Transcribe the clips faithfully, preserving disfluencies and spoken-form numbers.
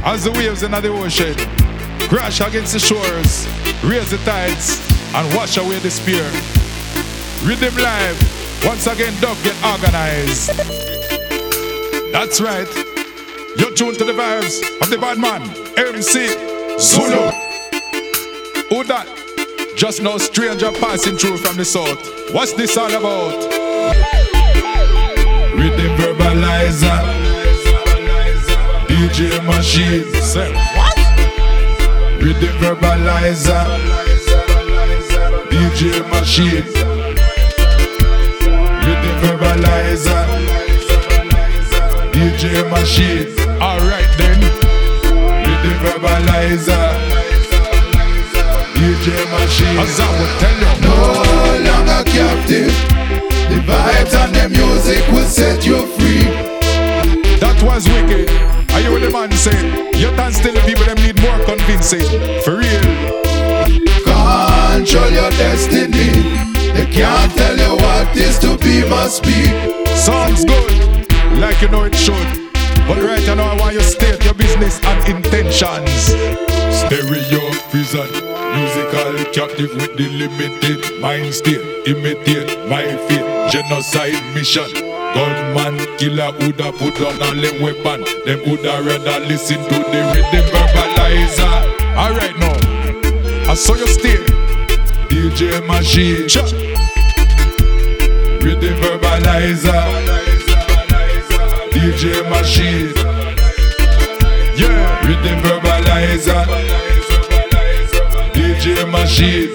As the waves in the ocean crash against the shores, raise the tides and wash away despair. Rhythm Live, once again dub get organized. That's right. You're tuned to the vibes of the bad man, M C Zulu. Who that? Just no stranger passing through from the south. What's this all about? Rhythm Verbalizer, D J Machine. Say what? Rhythm Verbalizer, D J Machine. Rhythm Verbalizer, D J Machine. Alright then. Rhythm Verbalizer, D J Machine. As I would tell you, no longer captive. The vibes and the music will set you free. That was wicked. Are you the man say? You can still the people them need more convincing. For real. Control your destiny. They can't tell you what is to be must be. Sounds good, like you know it should. But right now I want you to state your business and intentions. Stereo prison, musical captive with the limited mind state. Imitate my fate, genocide mission. Gunman, killer, woulda put on all them weapon. Them woulda rather listen to the rhythm verbalizer. Alright now, I saw you stay. D J Machine, Cha. Rhythm verbalizer, D J Machine. Yeah, rhythm verbalizer, D J Machine.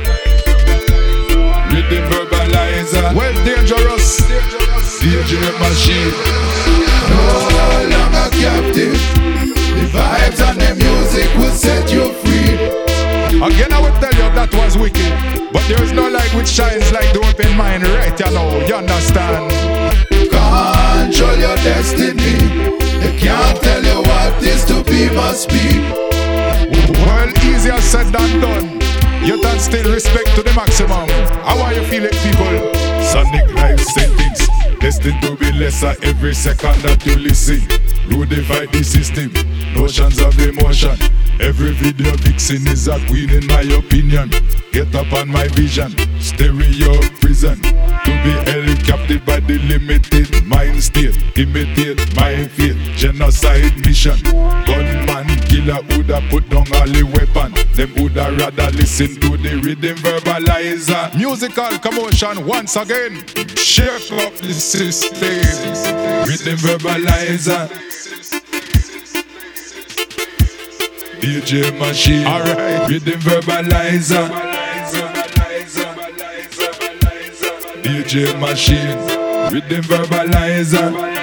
Rhythm verbalizer, well dangerous, D J Machine. No longer captive. The vibes and the music will set you free. Again I will tell you that was wicked, but there is no light which shines like the open mind right you know, you understand? Control your destiny. They can't tell you what is to be must be. Well, easier said than done. You can still respect to the maximum. How are you feeling, people? Sonic life sentence, destined to be lesser every second that you listen. You divide the system, notions of emotion. Every video vixen is a queen in my opinion. Get up on my vision, stereo prison. To be held captive by the limited mind state. Imitate my fate, genocide mission. Gunman, killer, woulda put down all the weapon. Them woulda rather listen to the rhythm verbalizer. Musical commotion once again. Shake up the system. Rhythm verbalizer, D J Machine. Alright. Rhythm verbalizer, D J Machine. Rhythm verbalizer.